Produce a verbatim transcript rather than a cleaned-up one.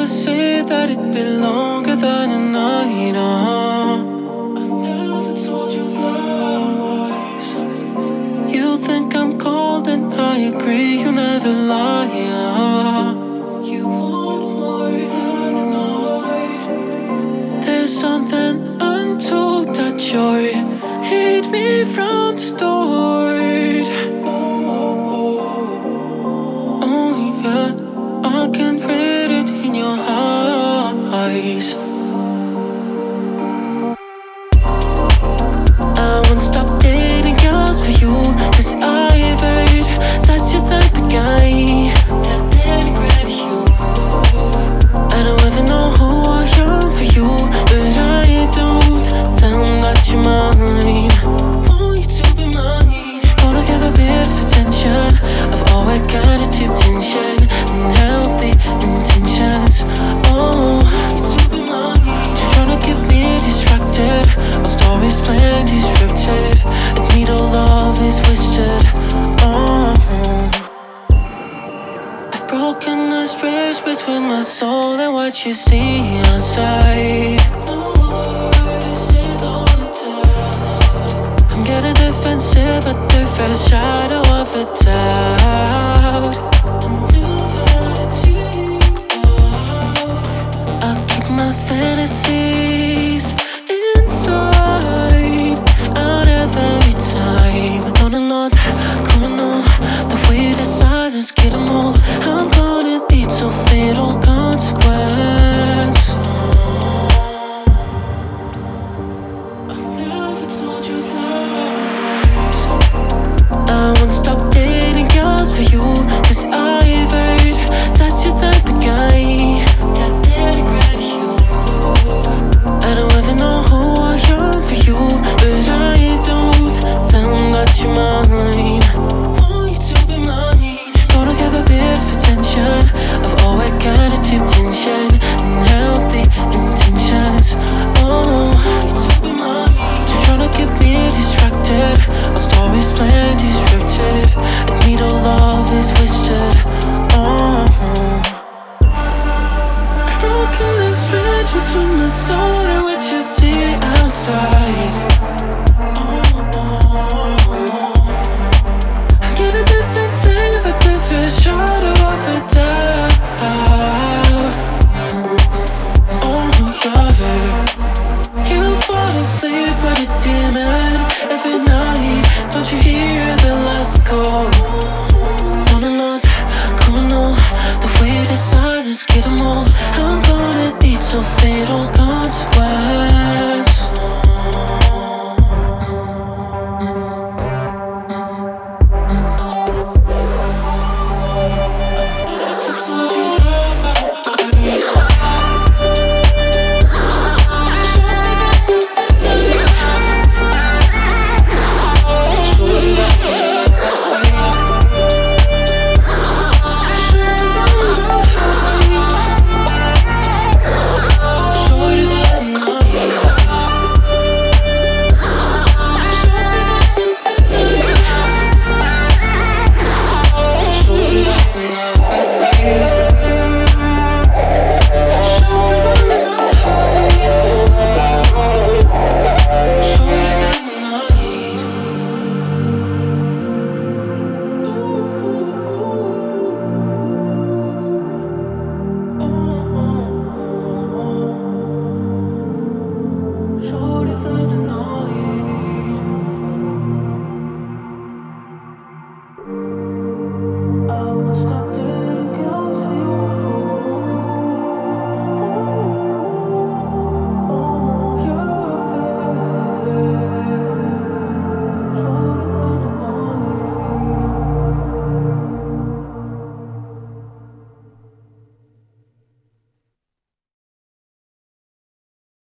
never say that it'd be longer than a night. uh. I never told you lies. You think I'm cold and I agree, you never lie. uh. You want more than a night. There's something untold that you're hate me from the start. Oh yeah, I can read it in your eyes. I won't stop dating girls for you, 'cause I've heard that's your type of guy that denigrate you. I don't even know who I am for you, but I don't tell them that you're mine. Want you to be mine. Gonna give a bit of attention. I've always got a deep tension and healthy intentions. Oh, you to be mine. Trying to keep me distracted. Our stories plenty scripted, and needle love is wasted. Oh, I've broken this bridge between my soul and what you see outside. I'm getting defensive at the first shadow of a doubt.